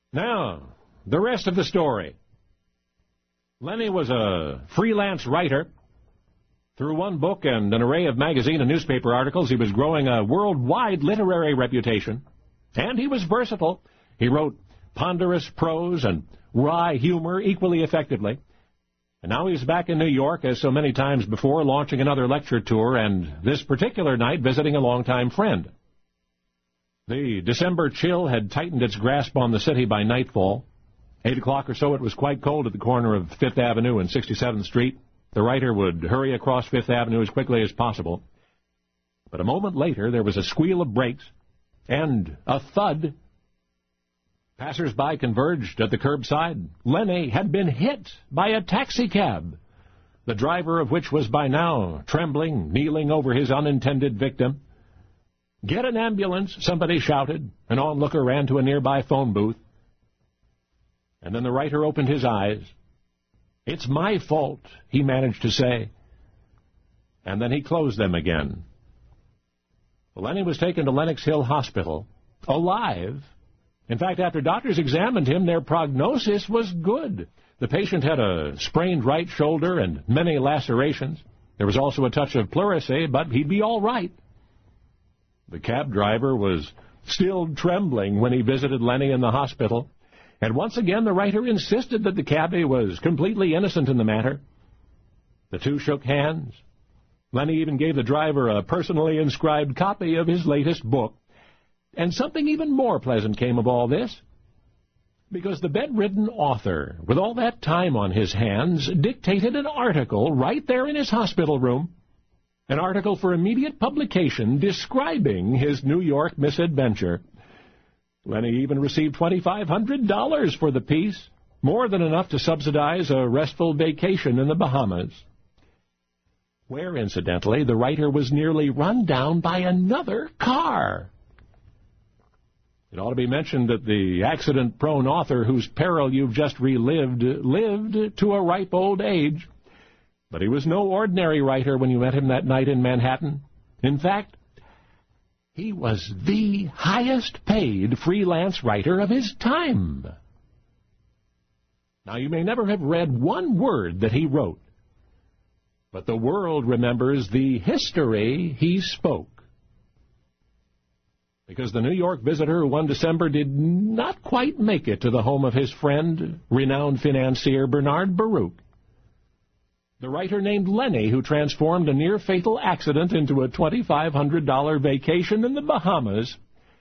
Now, the rest of the story. Lenny was a freelance writer. Through one book and an array of magazine and newspaper articles, he was growing a worldwide literary reputation. And he was versatile. He wrote ponderous prose and wry humor equally effectively. And now he's back in New York, as so many times before, launching another lecture tour, and this particular night visiting a longtime friend. The December chill had tightened its grasp on the city by nightfall. 8 o'clock or so, it was quite cold at the corner of Fifth Avenue and 67th Street. The writer would hurry across Fifth Avenue as quickly as possible. But a moment later, there was a squeal of brakes and a thud. Passers-by converged at the curbside. Lenny had been hit by a taxicab, the driver of which was by now trembling, kneeling over his unintended victim. "Get an ambulance," somebody shouted. An onlooker ran to a nearby phone booth. And then the writer opened his eyes. "It's my fault," he managed to say. And then he closed them again. Lenny was taken to Lenox Hill Hospital, alive. In fact, after doctors examined him, their prognosis was good. The patient had a sprained right shoulder and many lacerations. There was also a touch of pleurisy, but he'd be all right. The cab driver was still trembling when he visited Lenny in the hospital. And once again, the writer insisted that the cabbie was completely innocent in the matter. The two shook hands. Lenny even gave the driver a personally inscribed copy of his latest book. And something even more pleasant came of all this, because the bedridden author, with all that time on his hands, dictated an article right there in his hospital room, an article for immediate publication describing his New York misadventure. Lenny even received $2,500 for the piece, more than enough to subsidize a restful vacation in the Bahamas, where, incidentally, the writer was nearly run down by another car. It ought to be mentioned that the accident-prone author whose peril you've just relived lived to a ripe old age. But he was no ordinary writer when you met him that night in Manhattan. In fact, he was the highest-paid freelance writer of his time. Now, you may never have read one word that he wrote, but the world remembers the history he spoke. Because the New York visitor who one December did not quite make it to the home of his friend, renowned financier Bernard Baruch. The writer named Lenny, who transformed a near-fatal accident into a $2,500 vacation in the Bahamas.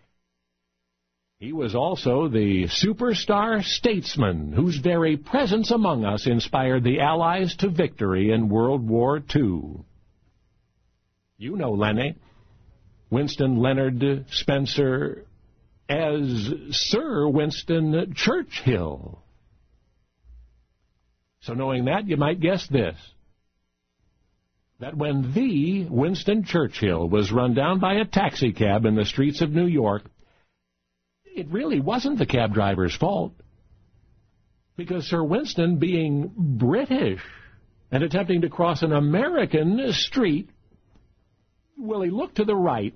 He was also the superstar statesman whose very presence among us inspired the Allies to victory in World War II. You know Lenny, Winston Leonard Spencer, as Sir Winston Churchill. So knowing that, you might guess this, that when the Winston Churchill was run down by a taxicab in the streets of New York, it really wasn't the cab driver's fault, because Sir Winston, being British and attempting to cross an American street, well, he looked to the right,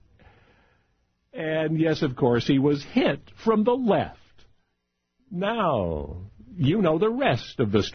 and yes, of course, he was hit from the left. Now, you know the rest of the story.